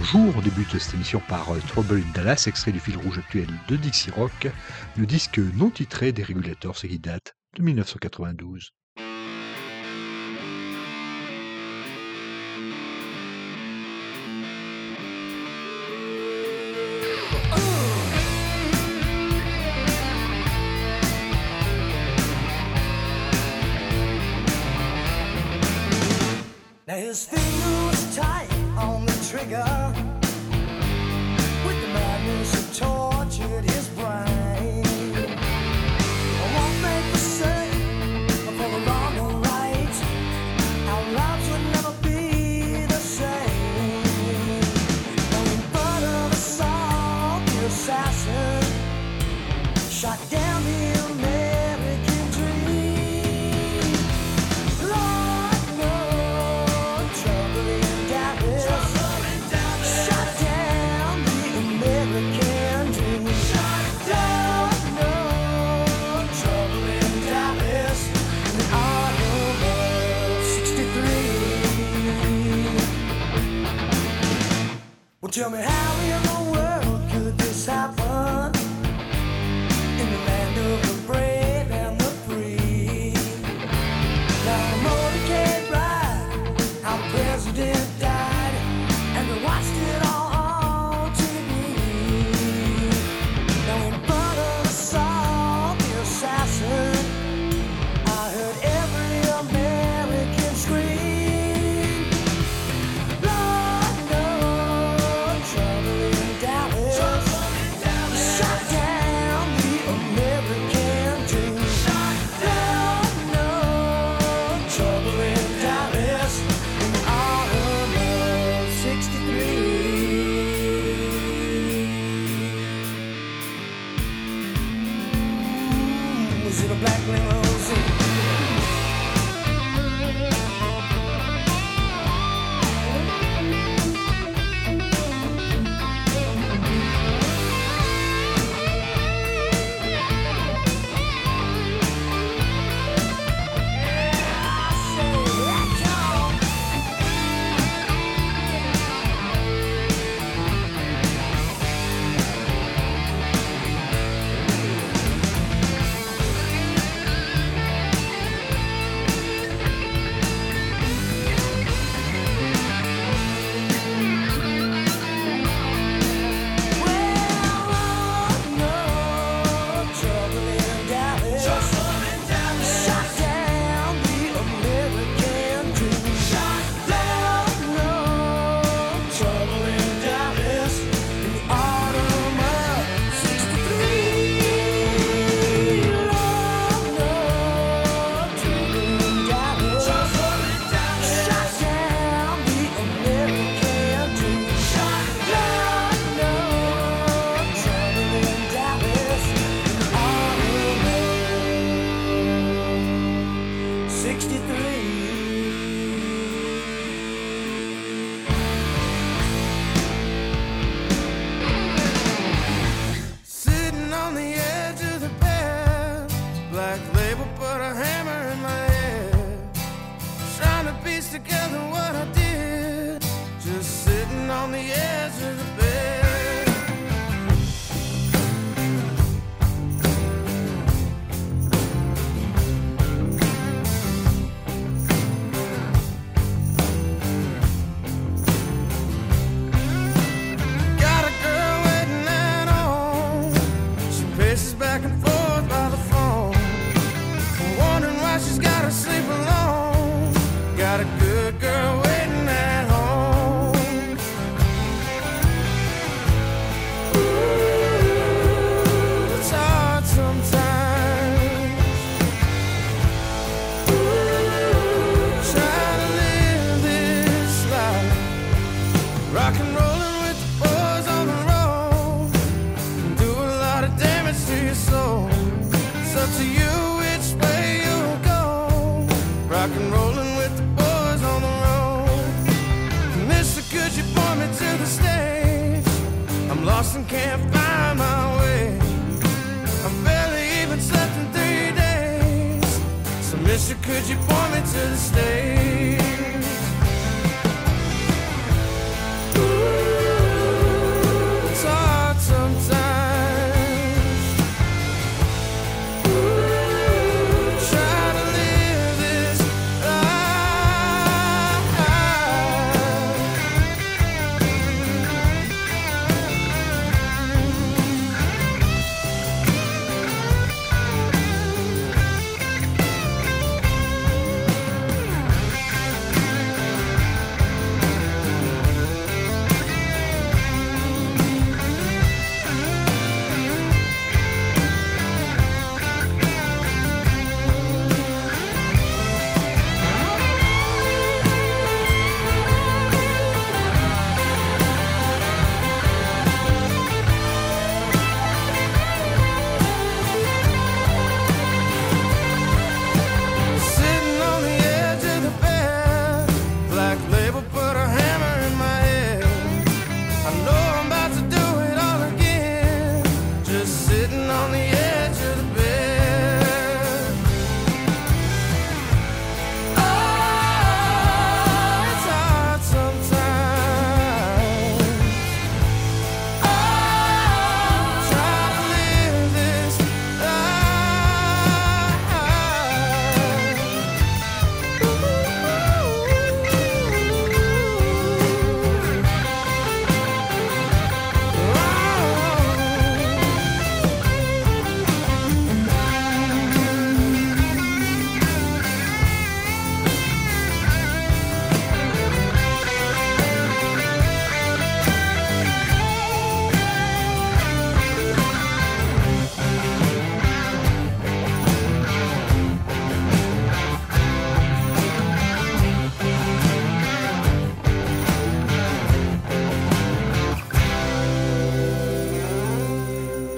Bonjour, on débute cette émission par Trouble in Dallas, extrait du fil rouge actuel de Dixie Rock, le disque non titré des Régulators, ce qui date de 1992. Now his finger was tight on the trigger, with the madness that tortured his brain. One thing for certain, for the wrong or right, our lives would never be the same. Only but of a song, the assassin shot down the American dream. Lord, no trouble in Dallas. Shot down the American dream. Lord, no trouble in Dallas. In the autumn of '63. Well, tell me how in the world could this happen? In the land of the brave and the free. Now the motorcade ride, our president died, and we watched it all on TV. Now in front of the saw, the assassin, I heard every American scream. Lord, no trouble in Dallas. Shot down the American dream. Lord, no trouble in Dallas. In the autumn of '63. Was it a black limousine? Sitting on the edge of the bed, black label put a hammer in my head, trying to piece together what I did, just sitting on the edge of the bed. Got a girl waiting at home. She paces back and forth by the phone, wondering why she's gotta sleep alone. Got a good girl waiting at home. Ooh, it's hard sometimes. Trying to live this life, rock and rolling with the boys on the road, do a lot of damage to your soul. It's up to you which way you'll go. Rock and rolling with the boys on the road. Mister, could you point me to the stage? I'm lost and can't find my way. I've barely even slept in 3 days. So mister, could you point me to the stage? Ooh.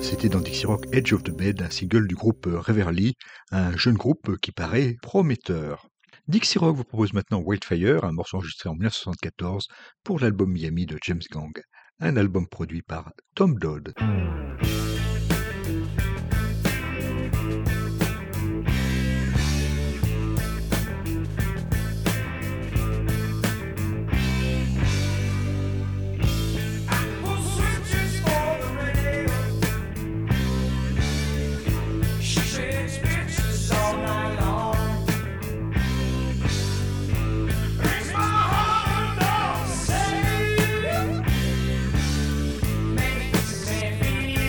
c'était dans Dixie Rock Edge of the Bed, un single du groupe Reverly, un jeune groupe qui paraît prometteur. Dixie Rock vous propose maintenant Wildfire, un morceau enregistré en 1974 pour l'album Miami de James Gang, un album produit par Tom Dodd. Makes me feel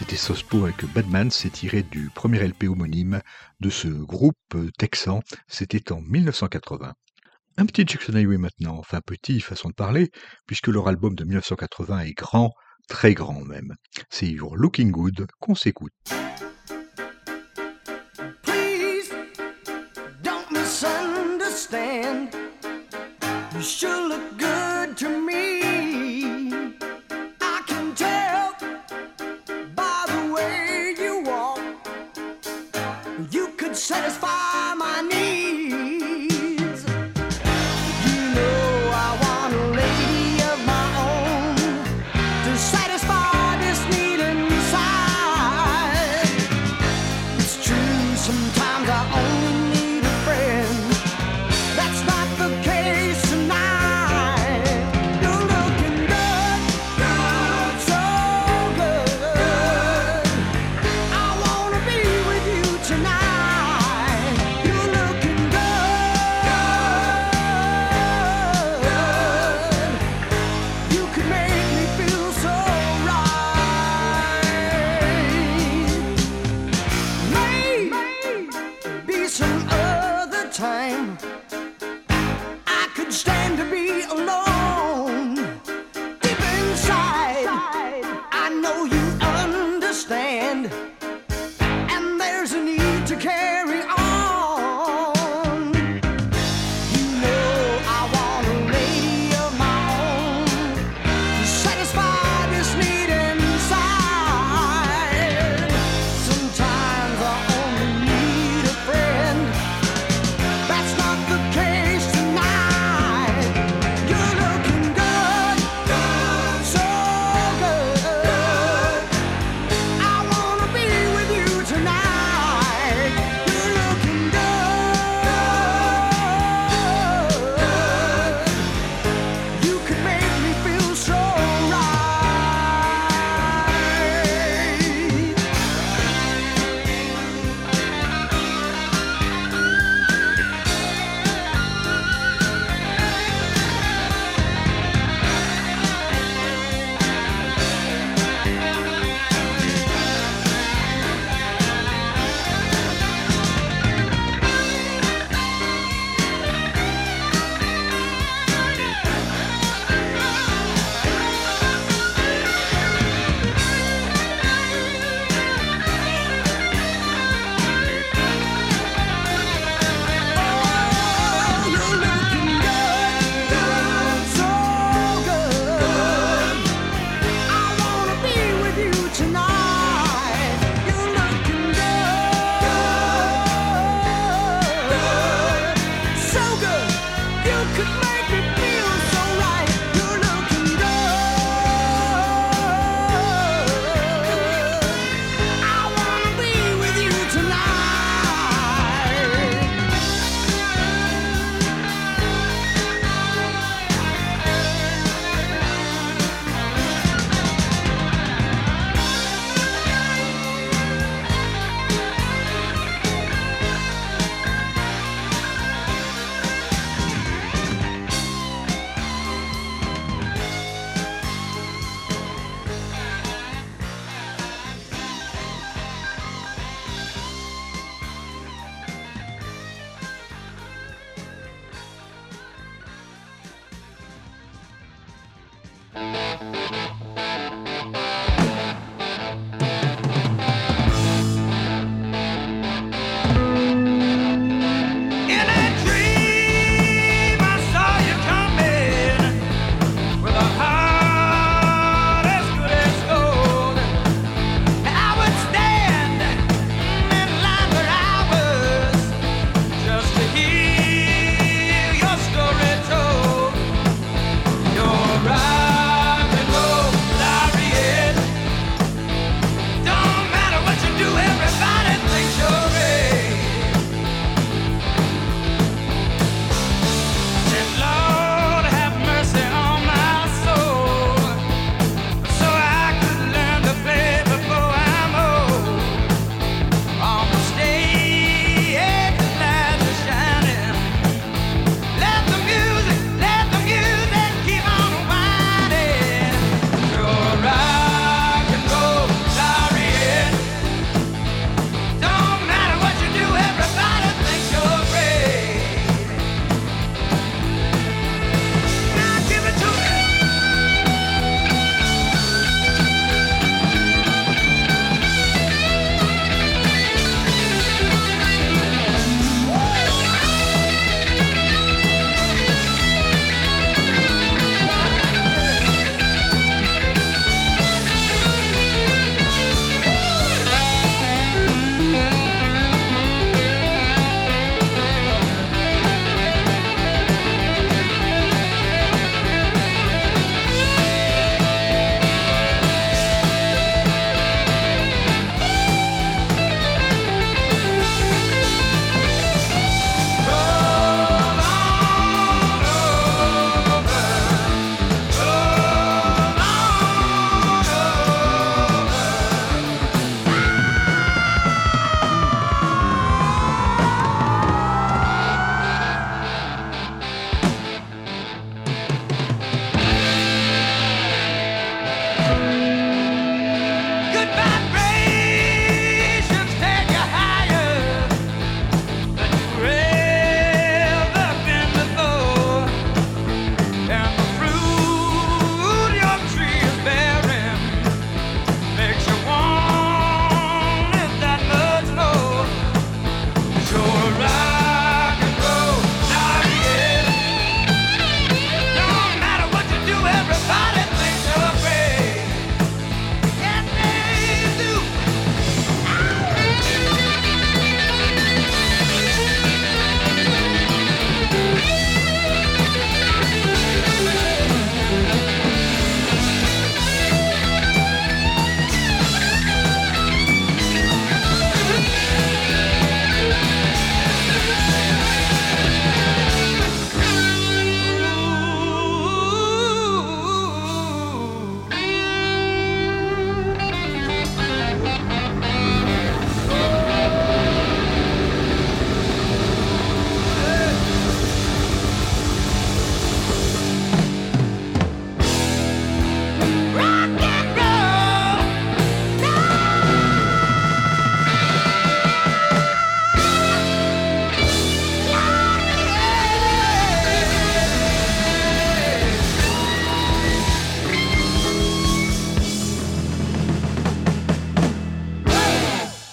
c'était Sospo avec Badman, c'est tiré du premier LP homonyme de ce groupe texan, c'était en 1980. Un petit Jackson Highway maintenant, enfin petit, façon de parler, puisque leur album de 1980 est grand, très grand même. C'est You're Looking Good qu'on s'écoute. Please don't misunderstand. You sure look good to me. I can tell by the way you walk. You could satisfy my needs. You know I want a lady of my own to satisfy this need inside. It's true, sometimes I only need a friend. That's not the case tonight. You're looking good, good, so good. I wanna be with you tonight. You're looking good, good. You could make me feel so right.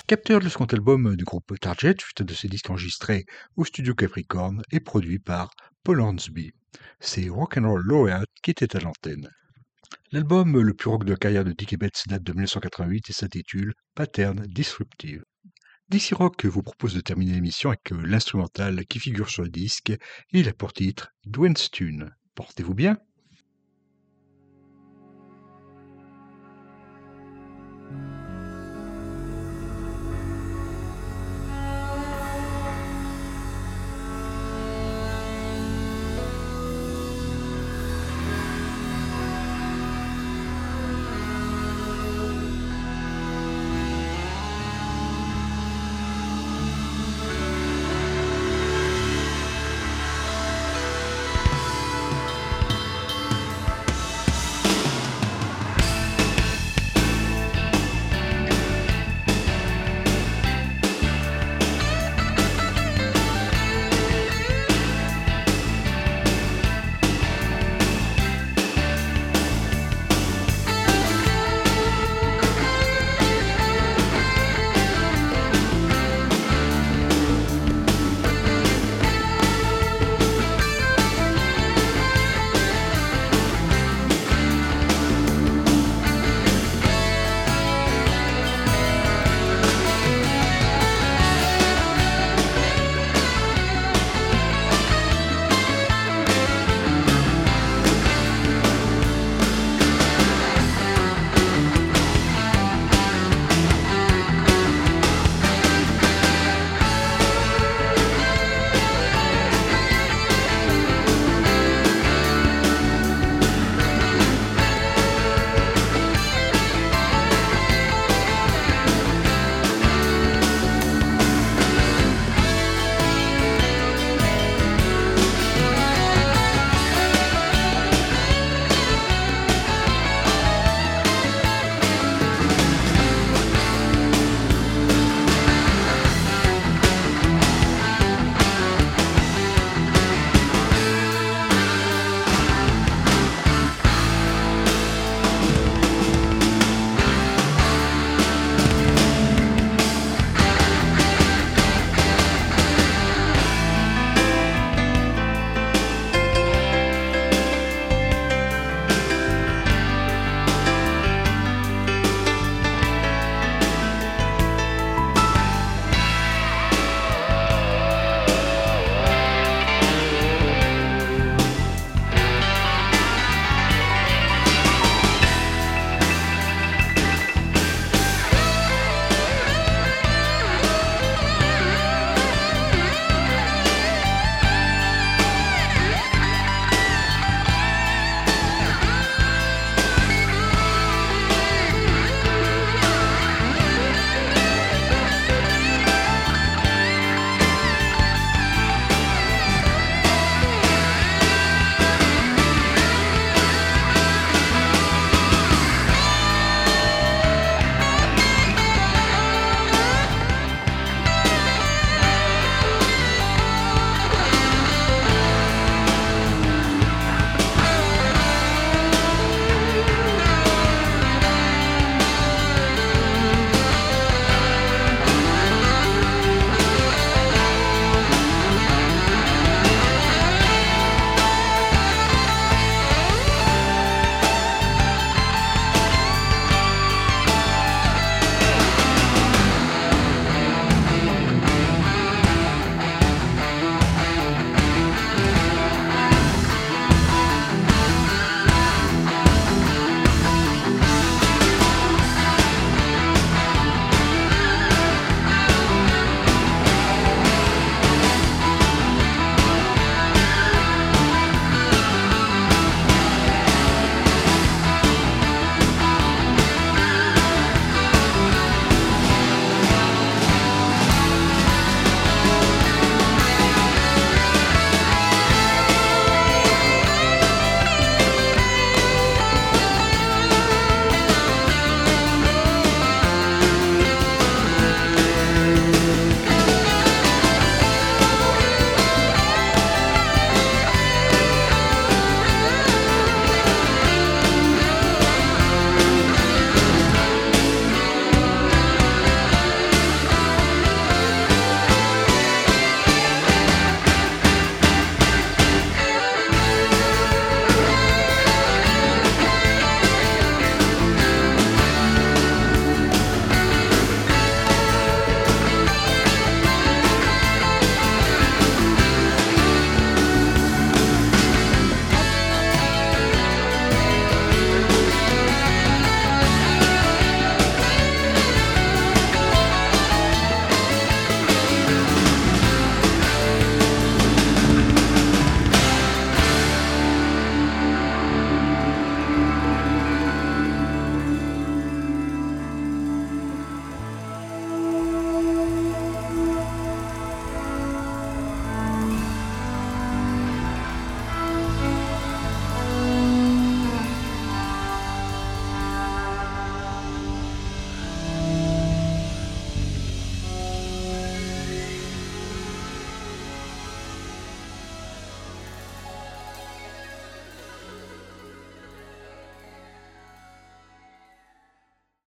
Capteur, le second album du groupe Target, suite de ses disques enregistrés au studio Capricorn et produit par Paul Hornsby. C'est Rock'n'Roll Laureate qui était à l'antenne. L'album le plus rock de la carrière de Dick Betts date de 1988 et s'intitule Pattern Disruptive. Dixie Rock vous propose de terminer l'émission avec l'instrumental qui figure sur le disque. Il a pour titre Dwayne's Tune. Portez-vous bien.